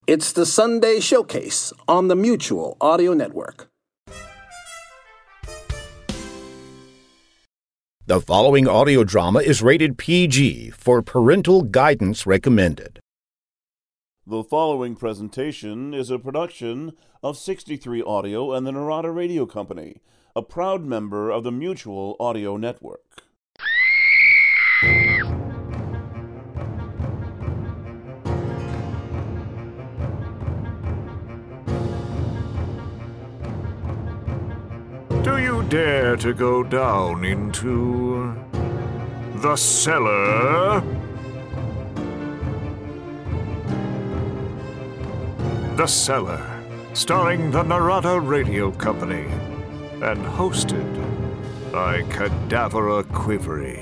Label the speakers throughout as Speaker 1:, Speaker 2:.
Speaker 1: It's the Sunday Showcase on the Mutual Audio Network.
Speaker 2: The following audio drama is rated PG for parental guidance recommended.
Speaker 3: The following presentation is a production of 63 Audio and the Narada Radio Company, a proud member of the Mutual Audio Network.
Speaker 4: Do you dare to go down into the cellar? The Cellar, starring the Narada Radio Company, and hosted by Cadavera Quivery.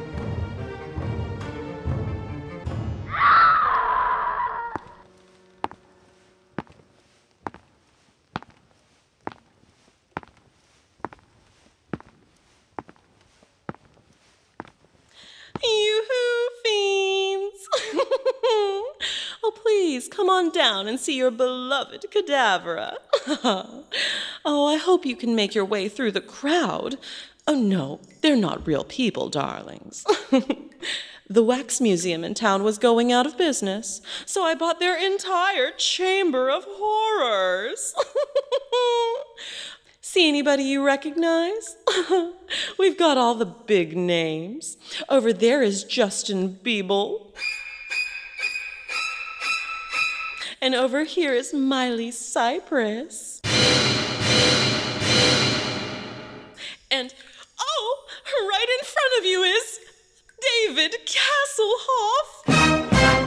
Speaker 5: You fiends! Oh, please, come on down and see your beloved Cadavera. Oh, I hope you can make your way through the crowd. Oh, no, they're not real people, darlings. The wax museum in town was going out of business, so I bought their entire chamber of horrors. See anybody you recognize? We've got all the big names. Over there is Justin Bieber. And over here is Miley Cypress. And, oh, right in front of you is David Hasselhoff.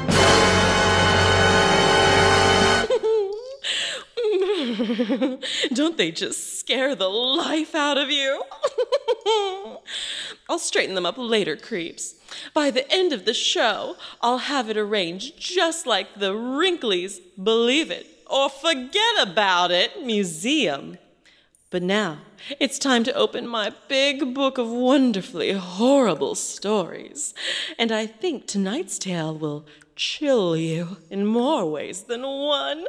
Speaker 5: Don't they just scare the life out of you? I'll straighten them up later, creeps. By the end of the show, I'll have it arranged just like the Wrinkly's Believe It or Forget About It museum. But now, it's time to open my big book of wonderfully horrible stories. And I think tonight's tale will chill you in more ways than one.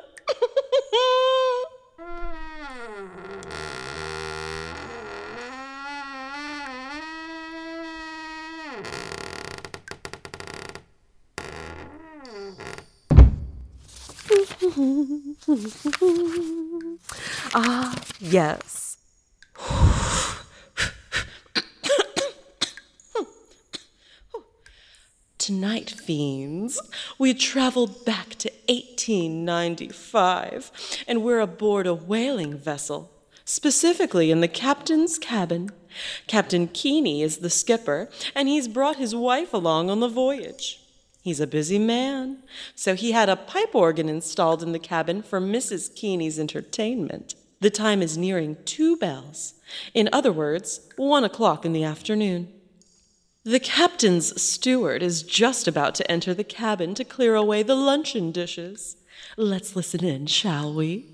Speaker 5: Ah, yes. Tonight, fiends, we travel back to 1895, and we're aboard a whaling vessel, specifically in the captain's cabin. Captain Keeney is the skipper, and he's brought his wife along on the voyage. He's a busy man, so he had a pipe organ installed in the cabin for Mrs. Keeney's entertainment. The time is nearing 2 bells. In other words, 1 o'clock in the afternoon. The captain's steward is just about to enter the cabin to clear away the luncheon dishes. Let's listen in, shall we?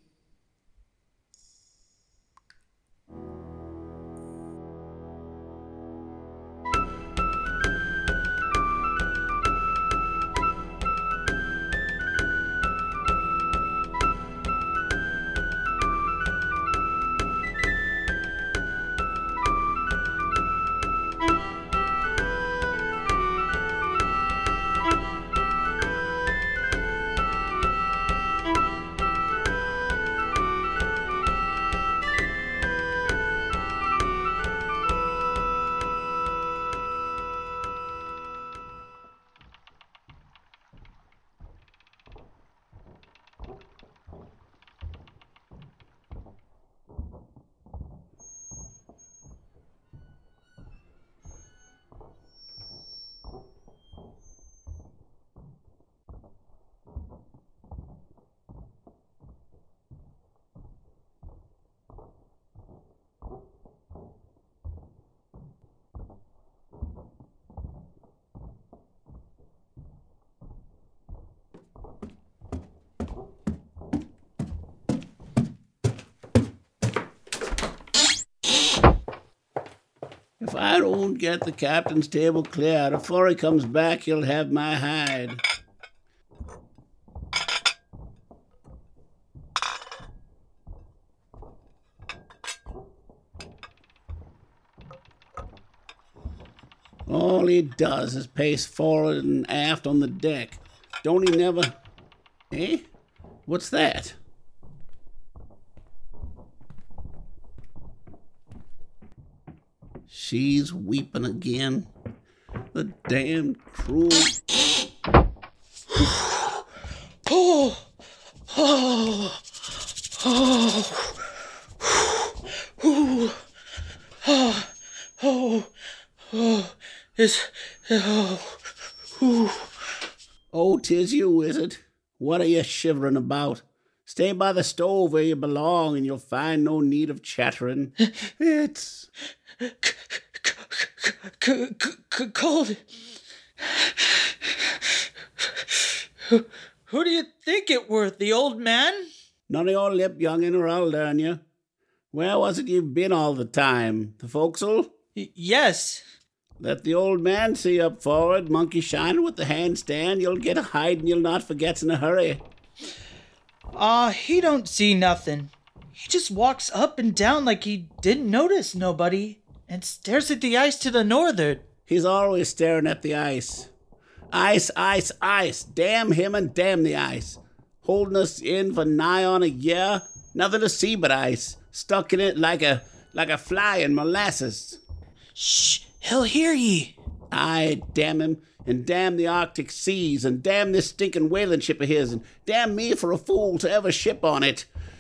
Speaker 6: If I don't get the captain's table cleared before he comes back, he'll have my hide. All he does is pace forward and aft on the deck. Don't he never... Eh? What's that? She's weeping again. The damn cruel... Oh, 'tis you, is it? What are you shivering about? Stay by the stove where you belong, and you'll find no need of chattering. It's...
Speaker 7: cold. Who do you think it were, the old man?
Speaker 6: None of your lip, young'un, or I'll learn you. Where was it you've been all the time? The forecastle?
Speaker 7: Yes.
Speaker 6: Let the old man see up forward, monkey shining with the handstand. You'll get a hiding you'll not forget's in a hurry.
Speaker 7: He don't see nothing. He just walks up and down like he didn't notice nobody and stares at the ice to the northward.
Speaker 6: He's always staring at the ice. Ice, ice, ice. Damn him and damn the ice. Holding us in for nigh on a year. Nothing to see but ice. Stuck in it like a fly in molasses.
Speaker 7: Shh, he'll hear ye.
Speaker 6: Aye, damn him, and damn the Arctic seas, and damn this stinking whaling ship of his, and damn me for a fool to ever ship on it.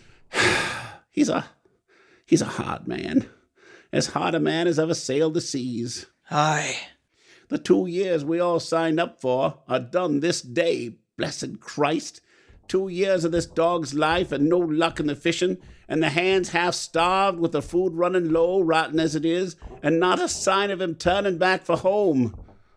Speaker 6: He's a hard man. As hard a man as ever sailed the seas.
Speaker 7: Aye.
Speaker 6: The 2 years we all signed up for are done this day, blessed Christ. 2 years of this dog's life and no luck in the fishing, and the hands half starved with the food running low, rotten as it is, and not a sign of him turning back for home.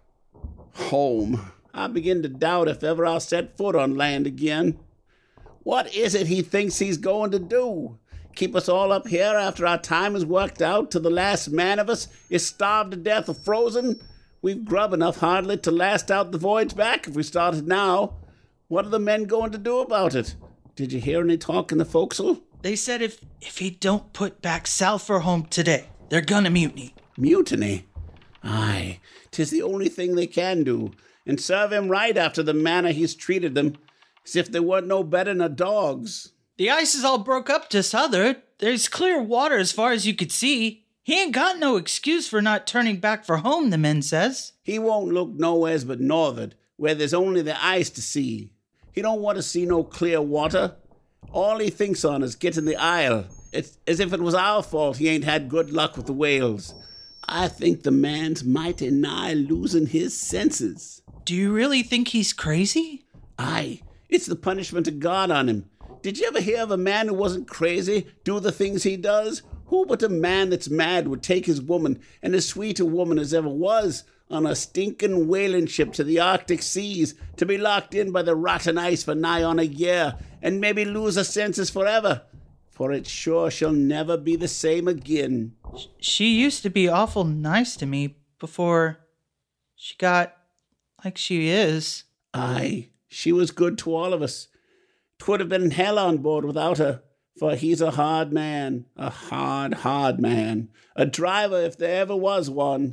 Speaker 6: Home. I begin to doubt if ever I'll set foot on land again. What is it he thinks he's going to do? Keep us all up here after our time is worked out till the last man of us is starved to death or frozen? We've grub enough hardly to last out the voyage back if we started now. What are the men going to do about it? Did you hear any talk in the forecastle?
Speaker 7: They said if he don't put back south for home today, they're gonna mutiny.
Speaker 6: Mutiny? Aye, 'tis the only thing they can do, and serve him right after the manner he's treated them, as if they weren't no better than dogs.
Speaker 7: The ice is all broke up to south'ard. There's clear water as far as you could see. He ain't got no excuse for not turning back for home, the men says.
Speaker 6: He won't look nowheres but north'ard, where there's only the ice to see. He don't want to see no clear water. All he thinks on is getting the Isle. It's as if it was our fault he ain't had good luck with the whales. I think the man's mighty nigh losing his senses.
Speaker 7: Do you really think he's crazy?
Speaker 6: Aye, it's the punishment of God on him. Did you ever hear of a man who wasn't crazy do the things he does? Who but a man that's mad would take his woman, and as sweet a woman as ever was, on a stinking whaling ship to the Arctic seas, to be locked in by the rotten ice for nigh on a year, and maybe lose her senses forever? For it sure shall never be the same again.
Speaker 7: She used to be awful nice to me before she got like she is.
Speaker 6: Aye, she was good to all of us. 'Twould have been hell on board without her, for he's a hard man, a hard man, a driver if there ever was one.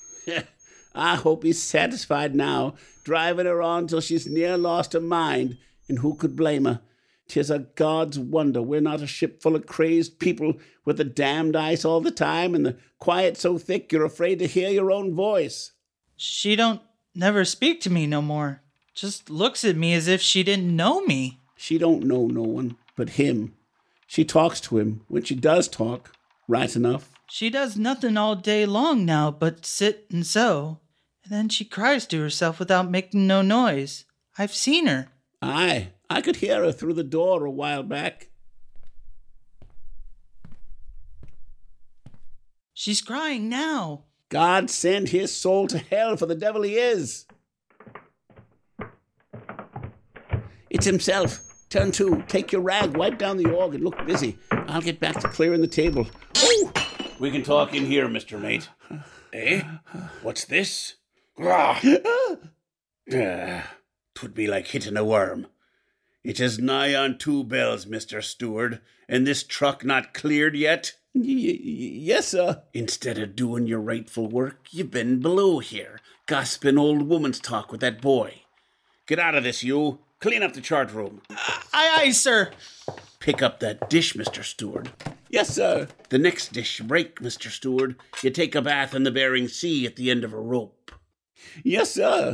Speaker 6: I hope he's satisfied now, driving her on till she's near lost her mind, and who could blame her? 'Tis a God's wonder we're not a ship full of crazed people with the damned ice all the time and the quiet so thick you're afraid to hear your own voice.
Speaker 7: She don't never speak to me no more. Just looks at me as if she didn't know me.
Speaker 6: She don't know no one but him. She talks to him when she does talk, right enough.
Speaker 7: She does nothing all day long now but sit and sew, and then she cries to herself without making no noise. I've seen her.
Speaker 6: Aye, I could hear her through the door a while back.
Speaker 7: She's crying now.
Speaker 6: God send his soul to hell for the devil he is. It's himself. Turn to. Take your rag, wipe down the organ, look busy. I'll get back to clearing the table. Oh!
Speaker 8: We can talk in here, Mr. Mate. Eh? What's this? 'Twould be like hitting a worm. It is nigh on 2 bells, Mr. Steward, and this truck not cleared yet?
Speaker 6: Yes, sir.
Speaker 8: Instead of doing your rightful work, you've been below here, gossiping old woman's talk with that boy. Get out of this, you. Clean up the chart room.
Speaker 7: Aye, sir.
Speaker 8: Pick up that dish, Mr. Steward.
Speaker 6: Yes, sir.
Speaker 8: The next dish you break, Mr. Steward, you take a bath in the Bering Sea at the end of a rope.
Speaker 6: Yes, sir.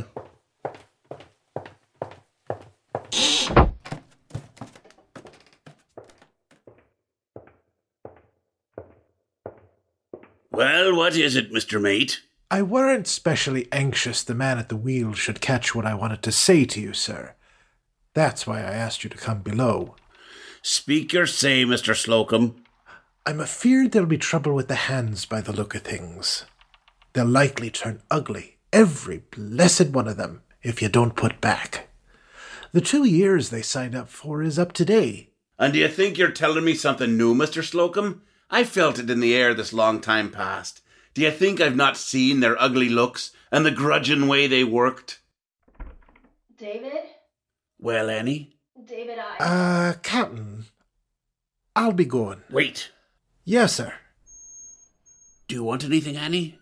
Speaker 8: Well, what is it, Mr. Mate?
Speaker 9: I weren't specially anxious the man at the wheel should catch what I wanted to say to you, sir. That's why I asked you to come below.
Speaker 8: Speak your say, Mr. Slocum.
Speaker 9: I'm afeard there'll be trouble with the hands by the look of things. They'll likely turn ugly, every blessed one of them, if you don't put back. The 2 years they signed up for is up today.
Speaker 8: And do you think you're telling me something new, Mr. Slocum? I felt it in the air this long time past. Do you think I've not seen their ugly looks and the grudging way they worked?
Speaker 10: David?
Speaker 8: Well, Annie?
Speaker 10: David,
Speaker 9: Captain, I'll be going.
Speaker 8: Wait.
Speaker 9: Yes, sir.
Speaker 8: Do you want anything, Annie?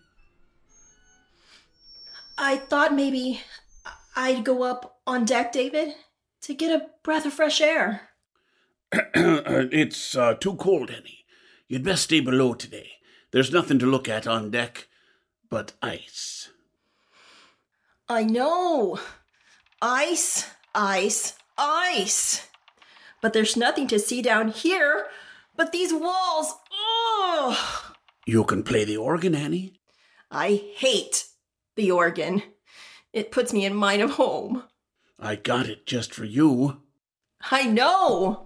Speaker 10: I thought maybe I'd go up on deck, David, to get a breath of fresh air.
Speaker 8: It's too cold, Annie. You'd best stay below today. There's nothing to look at on deck but ice.
Speaker 10: I know. Ice, ice, ice. But there's nothing to see down here but these walls. Ugh.
Speaker 8: You can play the organ, Annie.
Speaker 10: I hate the organ. It puts me in mind of home.
Speaker 8: I got it just for you.
Speaker 10: I know.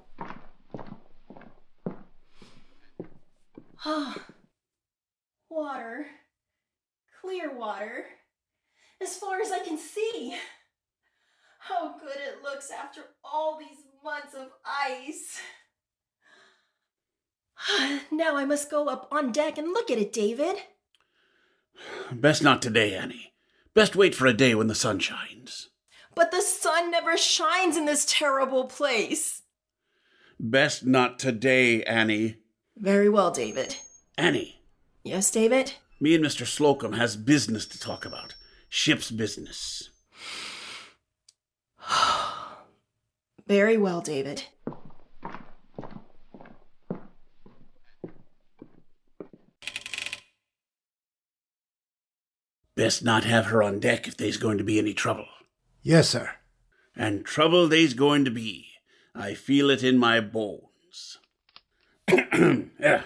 Speaker 10: Water. Clear water. As far as I can see. How good it looks after all these months of ice. Now I must go up on deck and look at it, David.
Speaker 8: Best not today, Annie. Best wait for a day when the sun shines.
Speaker 10: But the sun never shines in this terrible place.
Speaker 8: Best not today, Annie.
Speaker 10: Very well, David.
Speaker 8: Annie.
Speaker 10: Yes, David?
Speaker 8: Me and Mr. Slocum has business to talk about. Ship's business.
Speaker 10: Very well, David.
Speaker 8: Best not have her on deck if there's going to be any trouble.
Speaker 9: Yes, sir.
Speaker 8: And trouble there's going to be. I feel it in my bones. Yeah.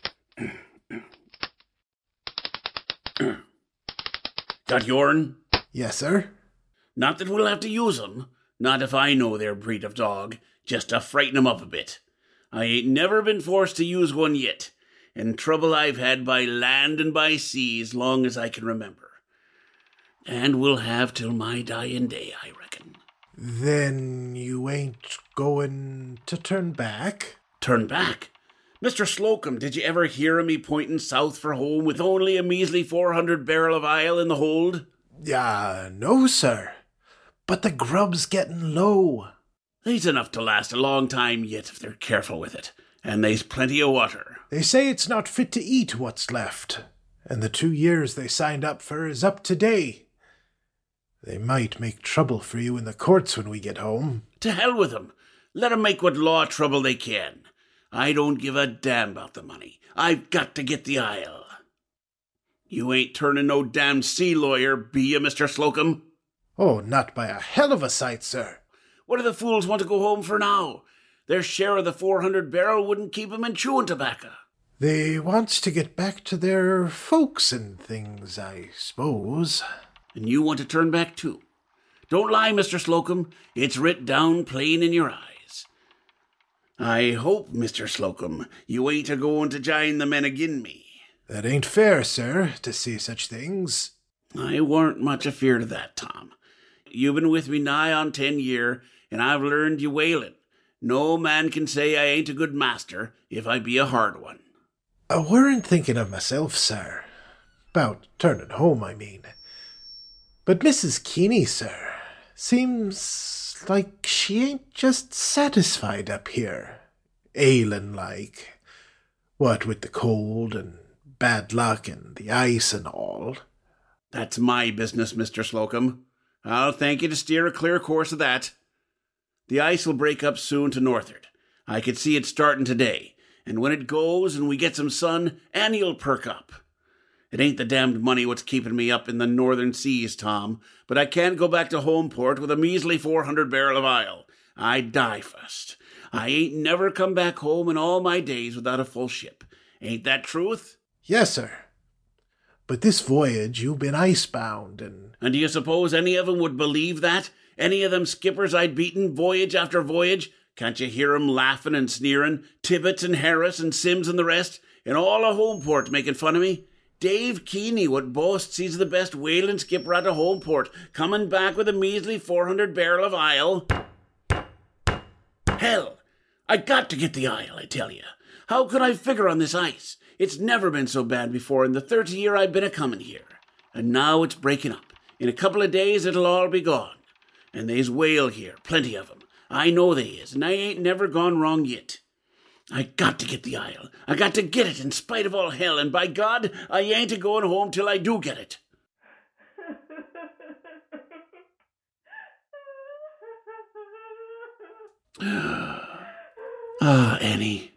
Speaker 8: Got yourn?
Speaker 9: Yes, sir.
Speaker 8: Not that we'll have to use 'em. Not if I know their breed of dog. Just to frighten 'em up a bit. I ain't never been forced to use one yet. And trouble I've had by land and by sea as long as I can remember. And will have till my dying day, I reckon.
Speaker 9: Then you ain't going to turn back?
Speaker 8: Turn back? Mr. Slocum, did you ever hear of me pointing south for home with only a measly 400 barrel of ile in the hold?
Speaker 9: No, sir. But the grub's getting low.
Speaker 8: There's enough to last a long time yet if they're careful with it. And there's plenty of water.
Speaker 9: They say it's not fit to eat what's left. And the 2 years they signed up for is up today. They might make trouble for you in the courts when we get home.
Speaker 8: To hell with them. Let 'em make what law trouble they can. I don't give a damn about the money. I've got to get the ile. You ain't turning no damn sea lawyer, be you, Mr. Slocum?
Speaker 9: Oh, not by a hell of a sight, sir.
Speaker 8: What do the fools want to go home for now? Their share of the 400 barrel wouldn't keep 'em in chewing tobacco.
Speaker 9: They wants to get back to their folks and things, I suppose.
Speaker 8: And you want to turn back too? Don't lie, Mr. Slocum. It's writ down plain in your eyes. I hope, Mr. Slocum, you ain't a-going to join the men agin me.
Speaker 9: That ain't fair, sir, to say such things.
Speaker 8: I warn't much afeard of that, Tom. You've been with me nigh on 10 year, and I've learned you whalin'. No man can say I ain't a good master, if I be a hard one.
Speaker 9: I weren't thinking of myself, sir. 'Bout turning home, I mean. But Mrs. Keeney, sir, seems like she ain't just satisfied up here, ailin' like. What with the cold and bad luck and the ice and all.
Speaker 8: That's my business, Mr. Slocum. I'll thank you to steer a clear course of that. The ice will break up soon to northward. I could see it starting today, and when it goes and we get some sun, Annie'll perk up. It ain't the damned money what's keeping me up in the northern seas, Tom, but I can't go back to Homeport with a measly 400 barrel of ile. I'd die first. I ain't never come back home in all my days without a full ship. Ain't that truth?
Speaker 9: Yes, sir. But this voyage you've been icebound and...
Speaker 8: And do you suppose any of 'em would believe that? Any of them skippers I'd beaten voyage after voyage? Can't you hear 'em laughing and sneering? Tibbets and Harris and Sims and the rest? And all a Homeport making fun of me? Dave Keeney, what boasts he's the best whaling skipper out of Homeport, coming back with a measly 400 barrel of ile. Hell, I got to get the ile, I tell you. How could I figure on this ice? It's never been so bad before in the 30 year I've been a-comin' here. And now it's breaking up. In a couple of days it'll all be gone. And they's whale here, plenty of 'em. I know they is, and I ain't never gone wrong yet. I got to get the ile. I got to get it in spite of all hell, and by God, I ain't a-going home till I do get it. Annie.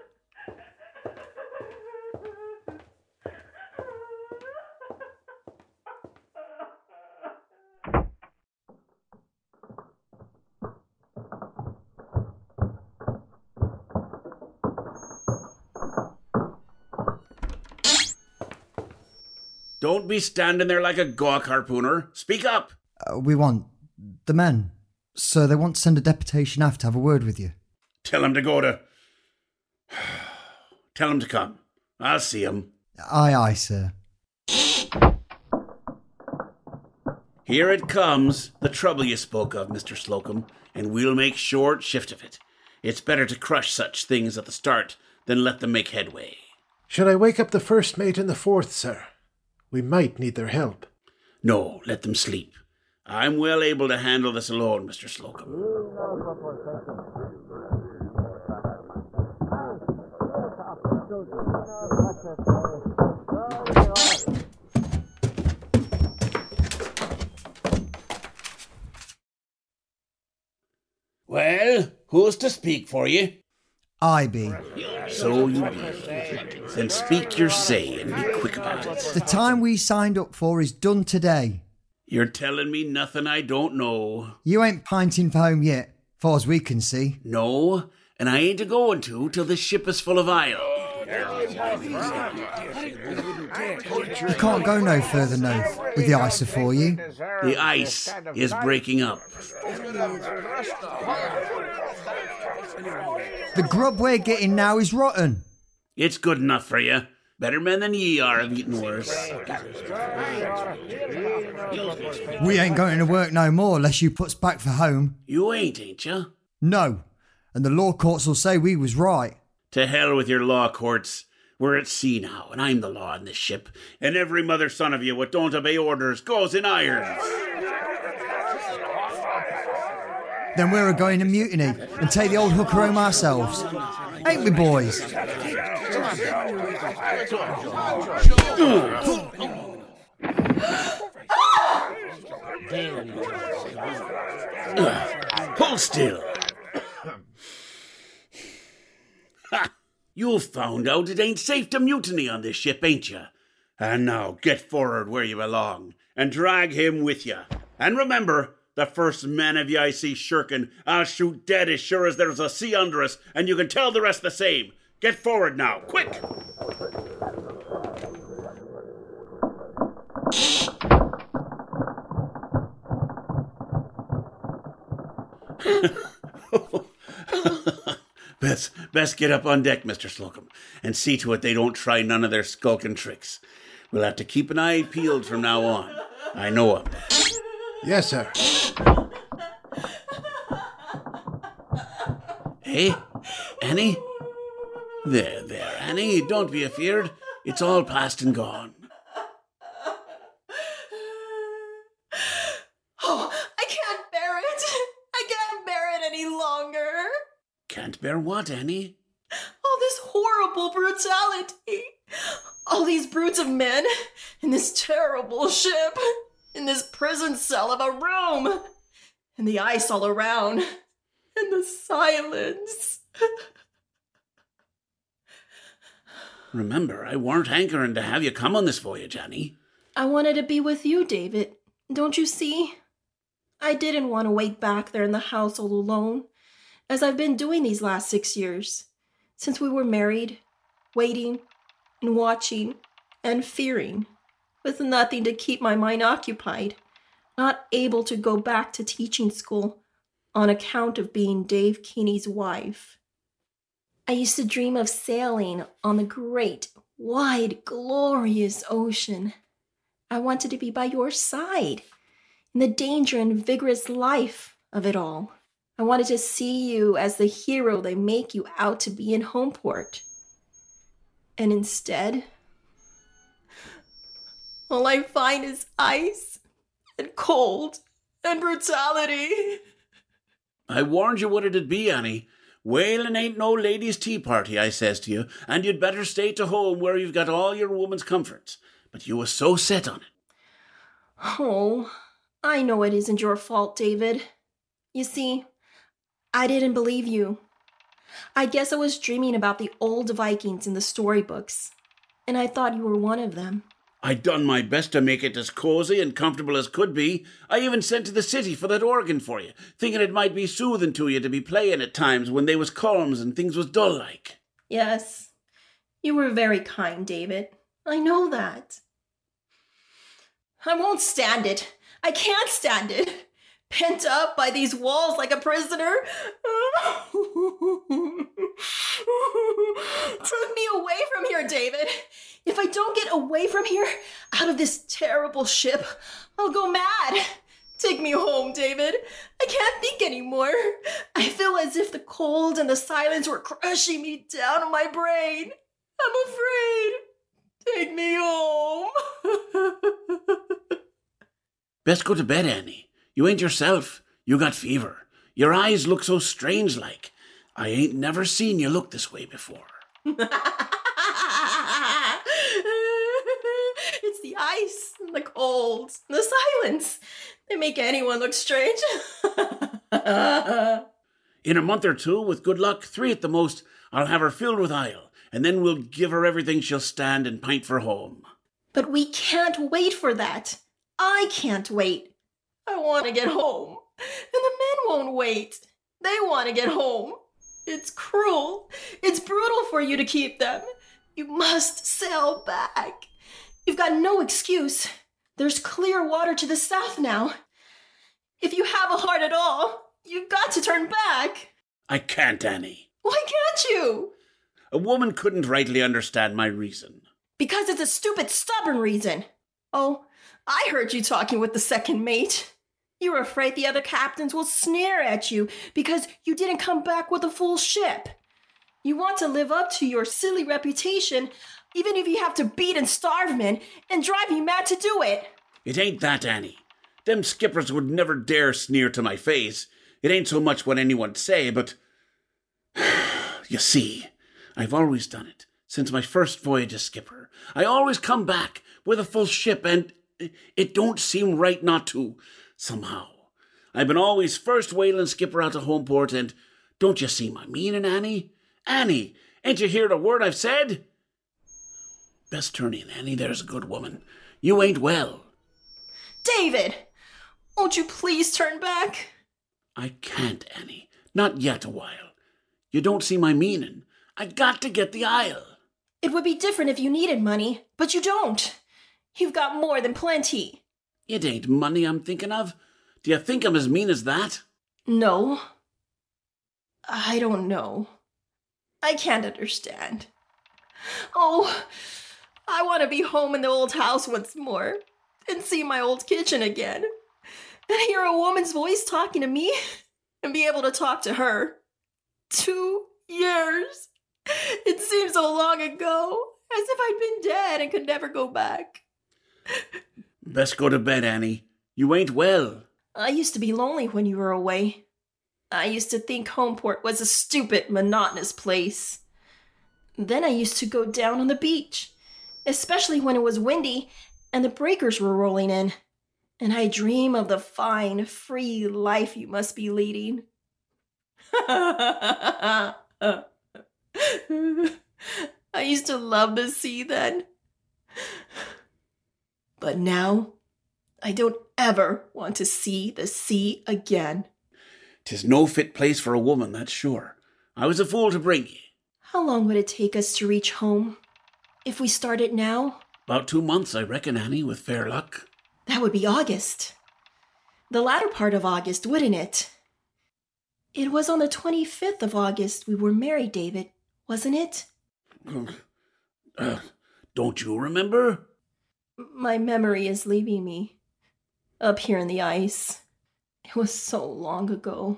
Speaker 8: Don't be standing there like a gawk harpooner. Speak up.
Speaker 11: We want the men. So they want to send a deputation aft to have a word with you.
Speaker 8: Tell 'em to go to... Tell 'em to come. I'll see 'em.
Speaker 11: Aye, aye, sir.
Speaker 8: Here it comes, the trouble you spoke of, Mr. Slocum, and we'll make short shift of it. It's better to crush such things at the start than let them make headway.
Speaker 9: Should I wake up the first mate and the fourth, sir? We might need their help.
Speaker 8: No, let them sleep. I'm well able to handle this alone, Mr. Slocum. Well, who's to speak for you?
Speaker 11: I be.
Speaker 8: So you be. Then speak your say and be quick about it.
Speaker 11: The time we signed up for is done today.
Speaker 8: You're telling me nothing I don't know.
Speaker 11: You ain't pinting for home yet, far as we can see.
Speaker 8: No, and I ain't a-going to till the ship is full of ile.
Speaker 11: You can't go no further north with the ice afore you.
Speaker 8: The ice is breaking up.
Speaker 11: The grub we're getting now is rotten.
Speaker 8: It's good enough for you. Better men than ye are have eaten worse.
Speaker 11: We ain't going to work no more unless you puts back for home.
Speaker 8: You ain't you?
Speaker 11: No, and the law courts will say we was right.
Speaker 8: To hell with your law courts. We're at sea now, and I'm the law on this ship, and every mother son of you what don't obey orders goes in irons.
Speaker 11: Then we're a-going to mutiny and take the old hooker home ourselves. Ain't we, boys?
Speaker 8: Hold still. Ha! You found out it ain't safe to mutiny on this ship, ain't you? And now get forward where you belong and drag him with you. And remember, the first man of you I see shirking, I'll shoot dead as sure as there's a sea under us, and you can tell the rest the same. Get forward now, quick! Best get up on deck, Mr. Slocum, and see to it they don't try none of their skulking tricks. We'll have to keep an eye peeled from now on. I know 'em.
Speaker 9: Yes, sir.
Speaker 8: Hey, Annie? There, Annie, don't be afeard. It's all past and gone.
Speaker 10: Oh, I can't bear it. I can't bear it any longer.
Speaker 8: Can't bear what, Annie?
Speaker 10: All this horrible brutality. All these brutes of men in this terrible ship, in this prison cell of a room, and the ice all around, and the silence.
Speaker 8: Remember, I weren't hankering to have you come on this voyage, Annie.
Speaker 10: I wanted to be with you, David. Don't you see? I didn't want to wait back there in the house all alone, as I've been doing these last 6 years, since we were married, waiting and watching and fearing, with nothing to keep my mind occupied, not able to go back to teaching school on account of being Dave Keeney's wife. I used to dream of sailing on the great, wide, glorious ocean. I wanted to be by your side in the danger and vigorous life of it all. I wanted to see you as the hero they make you out to be in Homeport. And instead, all I find is ice and cold and brutality.
Speaker 8: I warned you what it'd be, Annie. Whaling ain't no ladies' tea party, I says to you, and you'd better stay to home where you've got all your woman's comforts. But you was so set on it.
Speaker 10: Oh, I know it isn't your fault, David. You see, I didn't believe you. I guess I was dreaming about the old Vikings in the storybooks, and I thought you were one of them.
Speaker 8: I done my best to make it as cozy and comfortable as could be. I even sent to the city for that organ for you, thinking it might be soothing to you to be playing at times when they was calms and things was dull like.
Speaker 10: Yes, you were very kind, David. I know that. I won't stand it. I can't stand it. Pent up by these walls like a prisoner. Take me away from here, David. If I don't get away from here, out of this terrible ship, I'll go mad. Take me home, David. I can't think anymore. I feel as if the cold and the silence were crushing me down on my brain. I'm afraid. Take me home.
Speaker 8: Best go to bed, Annie. You ain't yourself. You got fever. Your eyes look so strange like. I ain't never seen you look this way before.
Speaker 10: It's the ice, and the cold, and the silence. They make anyone look strange.
Speaker 8: In a month or two, with good luck, 3 at the most, I'll have her filled with ile, and then we'll give her everything she'll stand and pint for home.
Speaker 10: But we can't wait for that. I can't wait. I want to get home. And the men won't wait. They want to get home. It's cruel. It's brutal for you to keep them. You must sail back. You've got no excuse. There's clear water to the south now. If you have a heart at all, you've got to turn back.
Speaker 8: I can't, Annie.
Speaker 10: Why can't you?
Speaker 8: A woman couldn't rightly understand my reason.
Speaker 10: Because it's a stupid, stubborn reason. Oh, I heard you talking with the second mate. You're afraid the other captains will sneer at you because you didn't come back with a full ship. You want to live up to your silly reputation, even if you have to beat and starve men and drive me mad to do it.
Speaker 8: It ain't that, Annie. Them skippers would never dare sneer to my face. It ain't so much what anyone'd say, but... You see, I've always done it. Since my first voyage as skipper. I always come back with a full ship, and it don't seem right not to, somehow. I've been always first whaling skipper out of Homeport, and don't you see my meaning, Annie? Annie, ain't you heard a word I've said? Best turn in, Annie, there's a good woman. You ain't well.
Speaker 10: David, won't you please turn back?
Speaker 8: I can't, Annie. Not yet a while. You don't see my meaning. I got to get the isle.
Speaker 10: It would be different if you needed money, but you don't. You've got more than plenty.
Speaker 8: It ain't money I'm thinking of. Do you think I'm as mean as that?
Speaker 10: No. I don't know. I can't understand. Oh, I want to be home in the old house once more and see my old kitchen again and hear a woman's voice talking to me and be able to talk to her. 2 years. It seems so long ago, as if I'd been dead and could never go back.
Speaker 8: Best go to bed, Annie. You ain't well.
Speaker 10: I used to be lonely when you were away. I used to think Homeport was a stupid, monotonous place. Then I used to go down on the beach, especially when it was windy and the breakers were rolling in. And I dream of the fine, free life you must be leading. I used to love the sea then. But now, I don't ever want to see the sea again.
Speaker 8: 'Tis no fit place for a woman, that's sure. I was a fool to bring ye.
Speaker 10: How long would it take us to reach home? If we started now?
Speaker 8: About 2 months, I reckon, Annie, with fair luck.
Speaker 10: That would be August. The latter part of August, wouldn't it? It was on the 25th of August we were married, David, wasn't it?
Speaker 8: Don't you remember?
Speaker 10: My memory is leaving me. Up here in the ice. It was so long ago.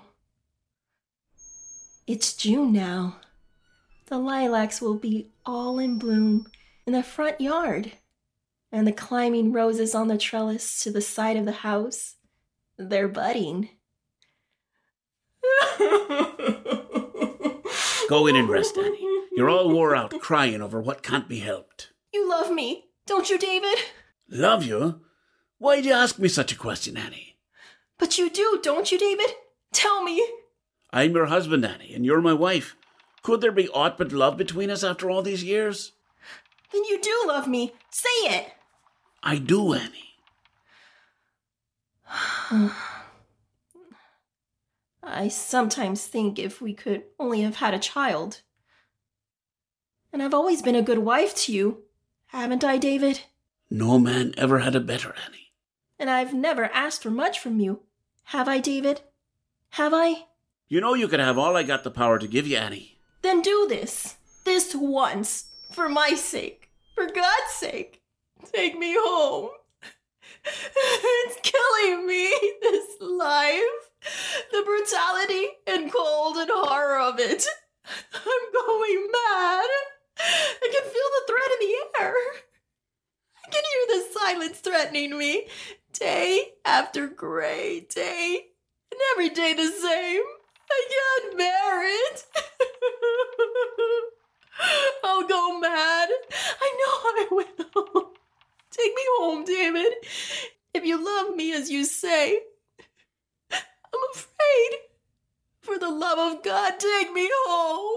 Speaker 10: It's June now. The lilacs will be all in bloom in the front yard. And the climbing roses on the trellis to the side of the house, they're budding.
Speaker 8: Go in and rest, Annie. You're all wore out crying over what can't be helped.
Speaker 10: You love me, don't you, David?
Speaker 8: Love you? Why'd you ask me such a question, Annie?
Speaker 10: But you do, don't you, David? Tell me.
Speaker 8: I'm your husband, Annie, and you're my wife. Could there be aught but love between us after all these years?
Speaker 10: Then you do love me. Say it.
Speaker 8: I do, Annie.
Speaker 10: I sometimes think if we could only have had a child. And I've always been a good wife to you, haven't I, David?
Speaker 8: No man ever had a better, Annie.
Speaker 10: And I've never asked for much from you, have I, David? Have I?
Speaker 8: You know you could have all I got the power to give you, Annie.
Speaker 10: Then do this. This once. For my sake. For God's sake. Take me home. It's killing me, this life. The brutality and cold and horror of it. I'm going mad. I can feel the threat in the air. I can hear the silence threatening me. Day after gray day. And every day the same. I can't bear it. I'll go mad. I know I will. Take me home, David. If you love me as you say. I'm afraid. For the love of God, take me home.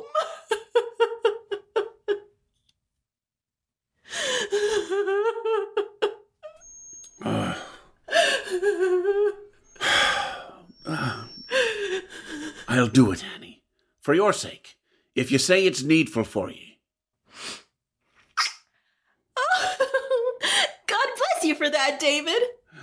Speaker 8: I'll do it, Annie. For your sake. If you say it's needful for ye.
Speaker 10: God bless you for that, David.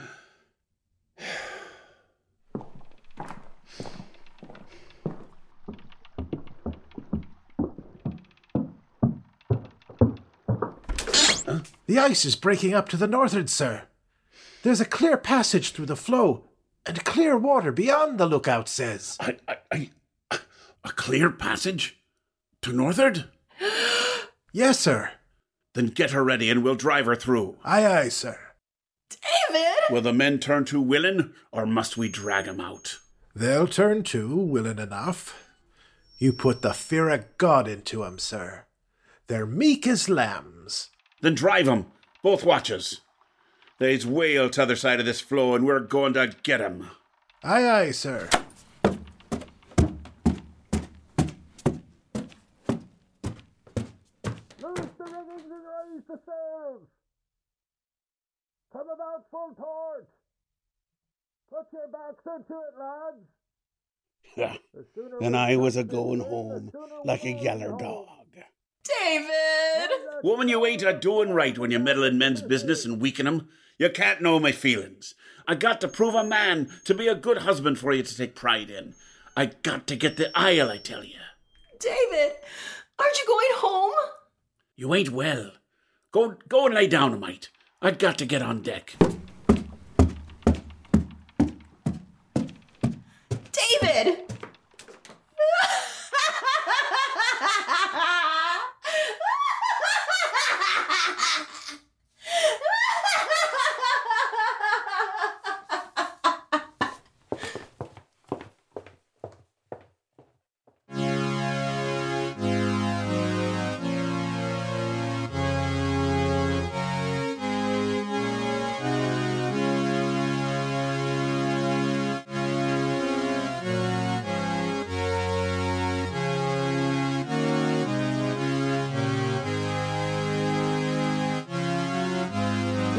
Speaker 9: The ice is breaking up to the northward, sir. There's a clear passage through the floe, and clear water beyond, the lookout says.
Speaker 8: A clear passage? To northward?
Speaker 9: Yes, sir.
Speaker 8: Then get her ready and we'll drive her through.
Speaker 9: Aye, aye, sir.
Speaker 10: David!
Speaker 8: Will the men turn to willing, or must we drag 'em out?
Speaker 9: They'll turn to, willing enough. You put the fear of God into 'em, sir. They're meek as lambs.
Speaker 8: Then drive 'em, both watches. They's whale t'other side of this floe, and we're going to get 'em.
Speaker 9: Aye, aye, sir.
Speaker 12: Loose the riggings and raise the sails. Come about full port. Put your backs into it, lads.
Speaker 6: And I was a-going home like a yaller dog.
Speaker 10: David!
Speaker 8: Woman, you ain't a-doing right when you meddle in men's business and weaken 'em. You can't know my feelings. I got to prove a man to be a good husband for you to take pride in. I got to get the Isle, I tell you.
Speaker 10: David, aren't you going home?
Speaker 8: You ain't well. Go and lay down a mite. I got to get on deck.
Speaker 10: David!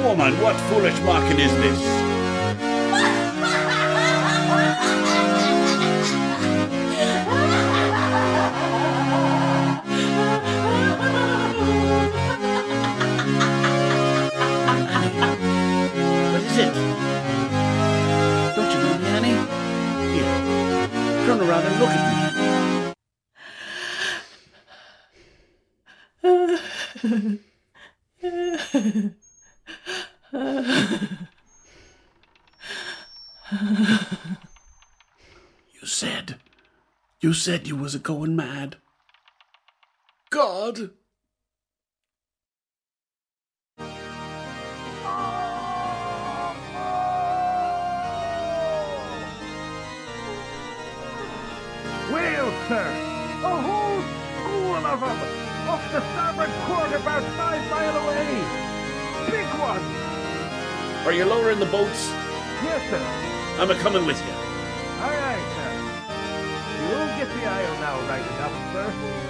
Speaker 8: Woman, what foolish mocking is this? What is it? Don't you know me, Annie? Here, turn around and look at me. You said you was a-going mad. God!
Speaker 12: Well, sir, a whole school of them, off the starboard quarter about 5 miles away. Big one.
Speaker 8: Are you lowering the boats?
Speaker 12: Yes, sir.
Speaker 8: I'm a-coming with you.
Speaker 12: Aye, aye, sir. You'll get the isle now, right enough, sir.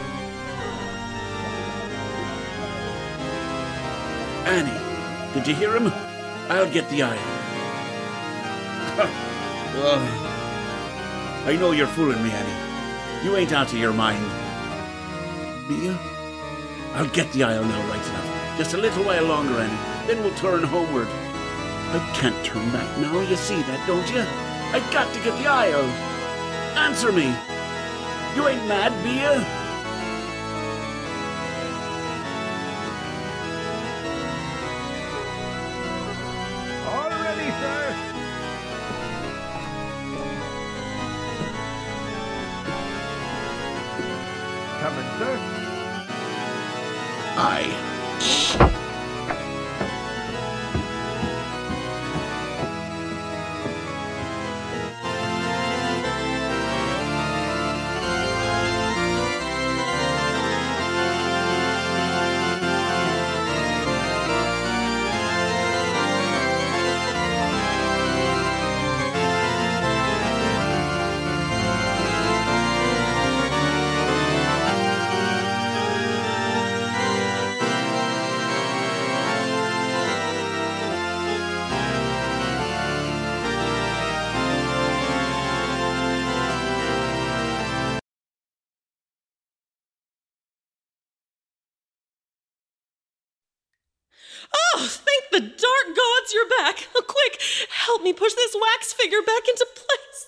Speaker 8: Annie, did you hear him? I'll get the isle. I know you're fooling me, Annie. You ain't out of your mind. Mia, I'll get the isle now, right enough. Just a little while longer, Annie. Then we'll turn homeward. I can't turn back now, you see that, don't you? I got to get the isle. Answer me. You ain't mad, Mia?
Speaker 12: All ready, sir. Coming, sir.
Speaker 8: Aye.
Speaker 5: Oh, thank the dark gods you're back. Oh, quick, help me push this wax figure back into place.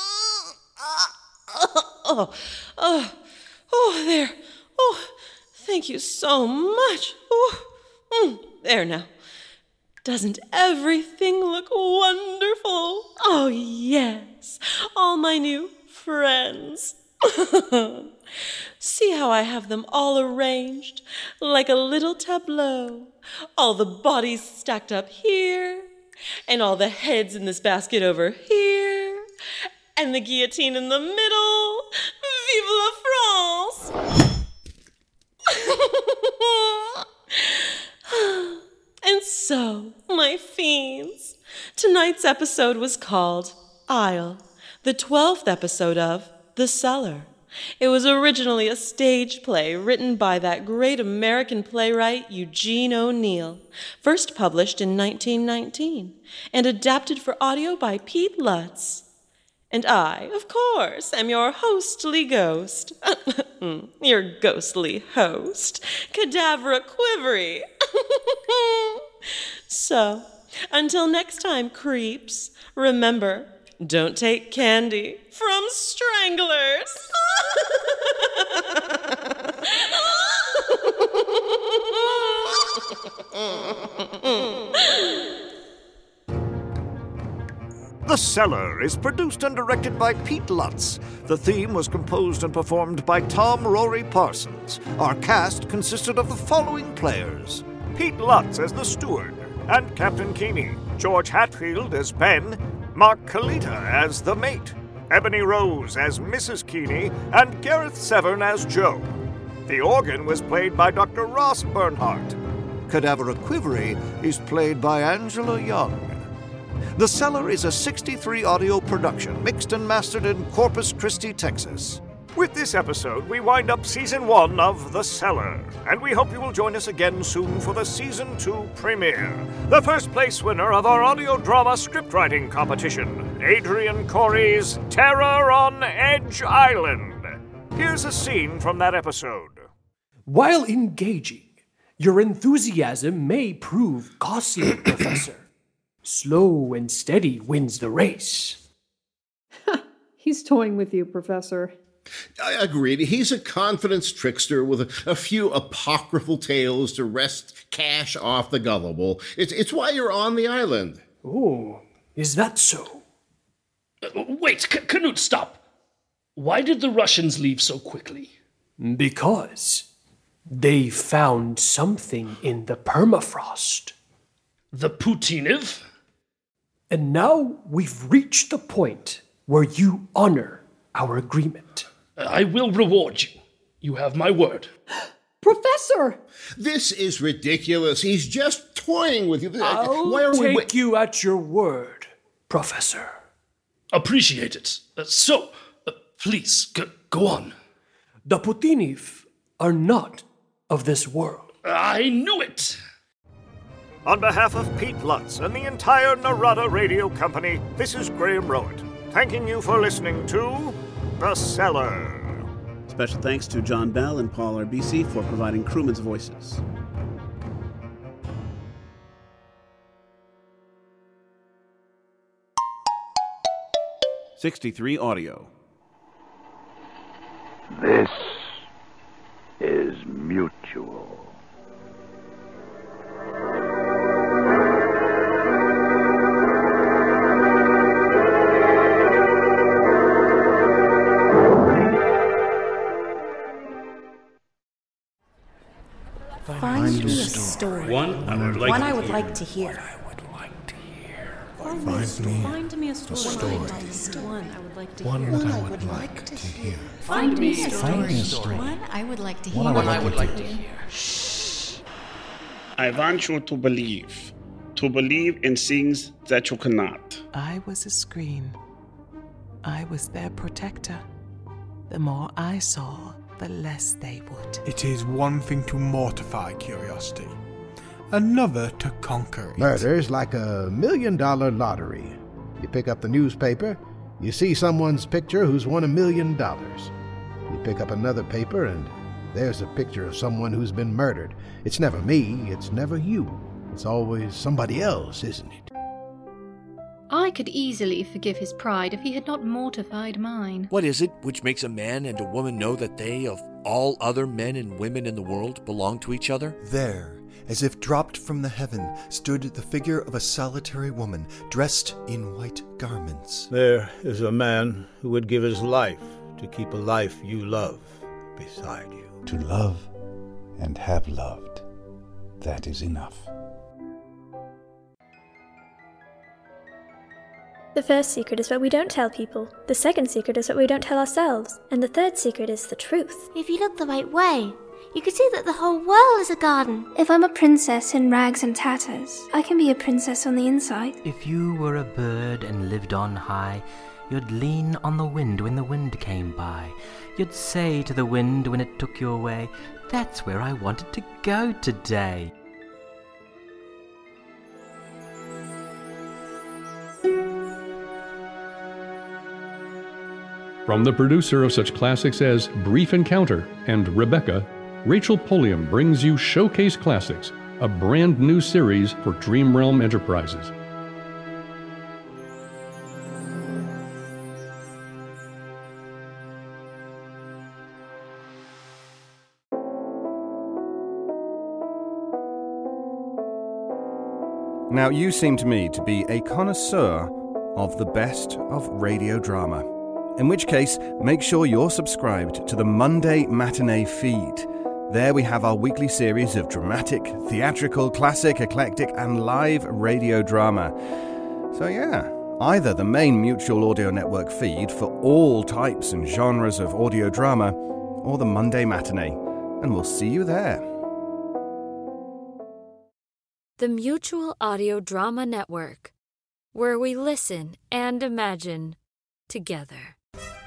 Speaker 5: Oh, there. Oh, thank you so much. Oh, there now. Doesn't everything look wonderful? Oh, yes, all my new friends. See how I have them all arranged, like a little tableau. All the bodies stacked up here, and all the heads in this basket over here, and the guillotine in the middle. Vive la France! And so, my fiends, tonight's episode was called Isle, the 12th episode of The Cellar. It was originally a stage play written by that great American playwright Eugene O'Neill, first published in 1919, and adapted for audio by Pete Lutz. And I, of course, am your hostly ghost. Your ghostly host, Cadavra Quivery. So, until next time, creeps, remember, don't take candy from stranglers.
Speaker 4: The Cellar is produced and directed by Pete Lutz. The theme was composed and performed by Tom Rory Parsons. Our cast consisted of the following players:
Speaker 13: Pete Lutz as the steward and Captain Keeney, George Hatfield as Ben, Mark Kalita as the mate, Ebony Rose as Mrs. Keeney, and Gareth Severn as Joe. The organ was played by Dr. Ross Bernhardt.
Speaker 4: Cadavra Quivery is played by Angela Young. The Cellar is a 63 audio production, mixed and mastered in Corpus Christi, Texas.
Speaker 13: With this episode, we wind up Season 1 of The Cellar, and we hope you will join us again soon for the Season 2 premiere. The first place winner of our audio drama scriptwriting competition, Adrian Corey's Terror on Edge Island. Here's a scene from that episode.
Speaker 14: While engaging, your enthusiasm may prove costly, Professor. Slow and steady wins the race.
Speaker 15: He's toying with you, Professor.
Speaker 2: I agreed. He's a confidence trickster with a few apocryphal tales to wrest cash off the gullible. It's why you're on the island.
Speaker 14: Oh, is that so?
Speaker 16: Wait, Canute, stop. Why did the Russians leave so quickly?
Speaker 14: Because they found something in the permafrost.
Speaker 16: The Putiniv?
Speaker 14: And now we've reached the point where you honor our agreement.
Speaker 16: I will reward you. You have my word.
Speaker 15: Professor!
Speaker 2: This is ridiculous. He's just toying with you.
Speaker 14: I'll take you at your word, Professor.
Speaker 16: Appreciate it. Please, go on.
Speaker 14: The Putiniv are not of this world.
Speaker 16: I knew it!
Speaker 13: On behalf of Pete Lutz and the entire Narada Radio Company, this is Graham Rowett, thanking you for listening to The Cellar.
Speaker 6: Special thanks to John Bell and Paul RBC for providing crewmen's voices.
Speaker 3: '63 Audio.
Speaker 12: This is Mutual.
Speaker 17: Find me a story.
Speaker 16: One I would
Speaker 17: like to hear.
Speaker 9: Find me
Speaker 17: a story. One I would like to hear.
Speaker 9: One that I would like to hear.
Speaker 17: Find me a story.
Speaker 18: One I would like to hear.
Speaker 16: One I would like to hear.
Speaker 19: I want you to believe in things that you cannot.
Speaker 20: I was a screen. I was their protector. The more I saw, the less they would.
Speaker 21: It is one thing to mortify curiosity, another to conquer it.
Speaker 22: Murder's like $1 million lottery. You pick up the newspaper, you see someone's picture who's won $1 million. You pick up another paper and there's a picture of someone who's been murdered. It's never me, it's never you. It's always somebody else, isn't it?
Speaker 23: I could easily forgive his pride if he had not mortified mine.
Speaker 24: What is it which makes a man and a woman know that they, of all other men and women in the world, belong to each other?
Speaker 25: There, as if dropped from the heaven, stood the figure of a solitary woman, dressed in white garments.
Speaker 26: There is a man who would give his life to keep a life you love beside you.
Speaker 27: To love and have loved, that is enough.
Speaker 28: The first secret is what we don't tell people. The second secret is what we don't tell ourselves. And the third secret is the truth.
Speaker 29: If you look the right way, you can see that the whole world is a garden.
Speaker 28: If I'm a princess in rags and tatters, I can be a princess on the inside.
Speaker 30: If you were a bird and lived on high, you'd lean on the wind when the wind came by. You'd say to the wind when it took you away, "That's where I wanted to go today."
Speaker 31: From the producer of such classics as Brief Encounter and Rebecca, Rachel Polium brings you Showcase Classics, a brand new series for Dream Realm Enterprises.
Speaker 32: Now, you seem to me to be a connoisseur of the best of radio drama. In which case, make sure you're subscribed to the Monday Matinee feed. There we have our weekly series of dramatic, theatrical, classic, eclectic, and live radio drama. So yeah, either the main Mutual Audio Network feed for all types and genres of audio drama, or the Monday Matinee, and we'll see you there.
Speaker 33: The Mutual Audio Drama Network, where we listen and imagine together.